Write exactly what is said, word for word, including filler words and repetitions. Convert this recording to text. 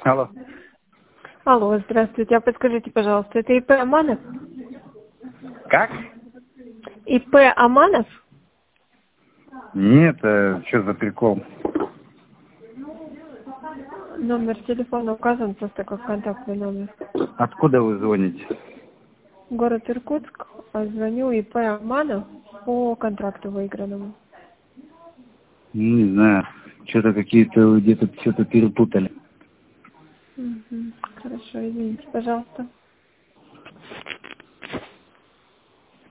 Алло. Алло, здравствуйте. А подскажите, пожалуйста, это ИП Аманов? Как? ИП Аманов? Нет, э, что за прикол? Номер телефона указан просто как контактный номер. Откуда вы звоните? Город Иркутск. А Звоню ИП Аманов по контракту выигранному. Ну, не знаю. Что-то какие-то где-то что-то перепутали. Угу. Хорошо, извините, пожалуйста.